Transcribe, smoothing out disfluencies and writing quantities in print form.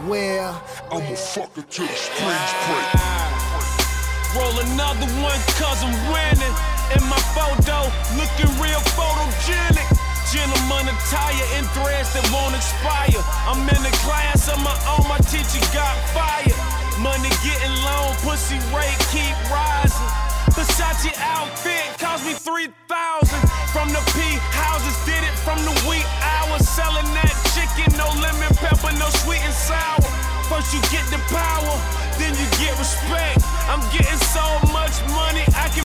Well, I'ma fuck it till the springs break. Roll another one cause I'm winning. In my photo, looking real photogenic. Gentleman attire in threads that won't expire. I'm in a class of my own, my teacher got fired. Money getting low, pussy rate keep rising. Versace outfit cost me 3,000. From the P houses, did it from the wee hours. Selling that chicken, no lemon pepper, no sweet and sour. First you get the power, then you get respect. I'm getting so much money, I can